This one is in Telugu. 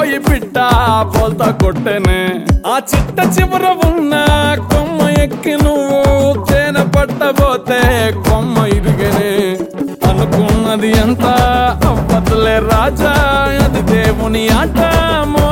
ఈ పిట్ట పోల్తా కొట్టెనే ఆ చిట్ట చివర ఉన్న కొమ్మ ఎక్కి నువ్వు తేనె పట్టబోతే కొమ్మ ఇరిగనే అనుకున్నది ఎంత అవ్వదులే రాజా అది దేవుని ఆట